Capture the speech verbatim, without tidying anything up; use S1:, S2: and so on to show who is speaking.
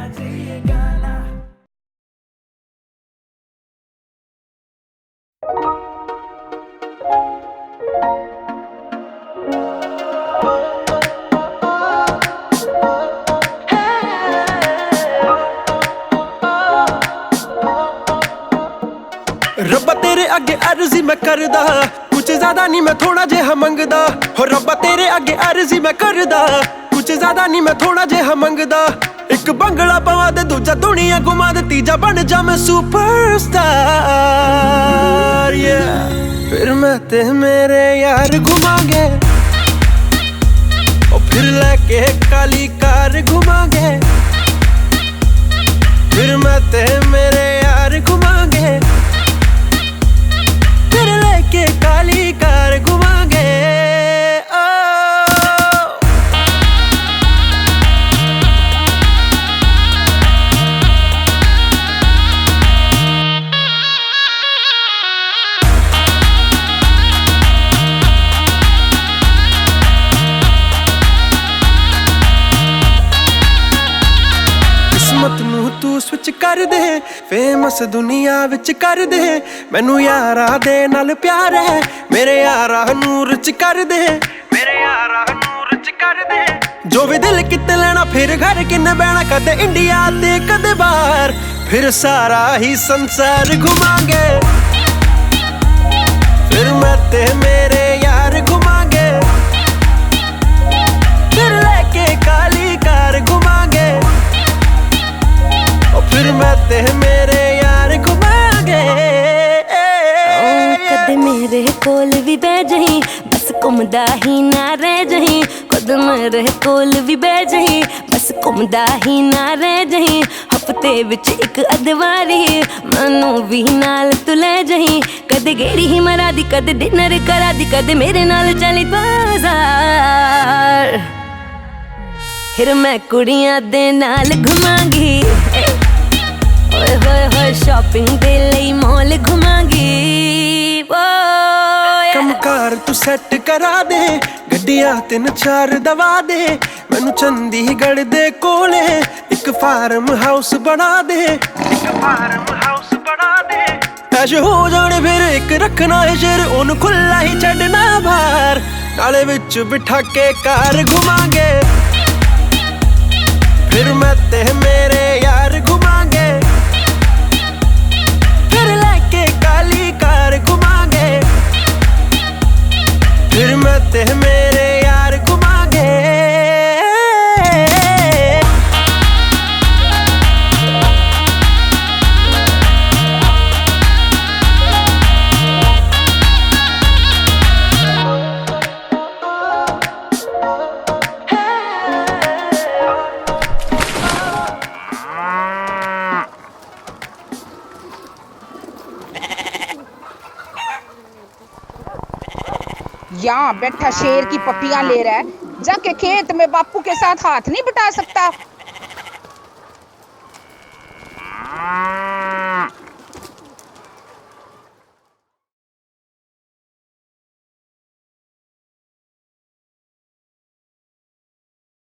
S1: चाहिए गाना।
S2: रब्बा तेरे अगे अर्जी मैं करदा, कुछ ज्यादा नहीं मैं थोड़ा जेहा मंगदा। हो रब्बा तेरे अगे अर्जी मैं करदा, कुछ ज्यादा नहीं मैं थोड़ा जेहा मंगदा। एक बंगला पवा दे, दूजा दुनिया घुमा दे, तीजा बन जा मैं सुपरस्टार। yeah. फिर मैं ते मेरे यार घुमांगे, और फिर लेके काली कार घुमांगे। फिर मैं ते मेरे यार घुमांगे, फिर लेके काली कार घुमांगे। किस्मत नू तू स्विच कर दे, फेमस दुनिया विच कर दे। मैनू यारा दे नाल प्यार है, मेरे यारा नू रिच कर दे, मेरे यारा नू रिच कर दे। जो भी दिल किते लेना, फिर घर किन्ने बहना, कदे इंडिया ते कदे बाहर। फिर सारा ही संसार घुमांगे, फिर मैं ते मेरे यार घुमांगे, फिर लेके काली कार घुमांगे, फिर मैं ते मेरे यार घुमांगे।
S3: कदे मेरे कोल भी बह जही, बस घुमदा ही ना रह जही। कद मेरे कोल भी बह जही, बस घुमदा ही ना रह जही। हफ्ते विच एक अदवारी मैनू भी नाल तू ले जही। कदे गेड़ी ही मरा दी, कदे डिनर करा दी, कदे मेरे नाल चली बाजार। फिर मैं कुड़ियां दे नाल घुमांगी, होए होए होए शॉपिंग दे लई मॉल घुमांगी।
S2: कम कार तू सेट करा दे, गड्डियां तीन चार दवा दे। मैनू चंडीगढ़ दे कोले एक फार्म हाउस बना दे, एक फार्म हाउस बना दे। ऐश हो जाने फिर एक रखना है शेर, ओनू खुला ही छड़ना बाहर। नाले विच बिठा के कार घुमांगे, फिर मैं ते मेरे यार घुमांगे, फिर लेके काली कार घुमांगे, फिर मैं ते मेरे यार घुमांगे।
S4: यहाँ बैठा शेर की पपियां ले रहा है, जाके खेत में बापू के साथ हाथ नहीं बटा सकता।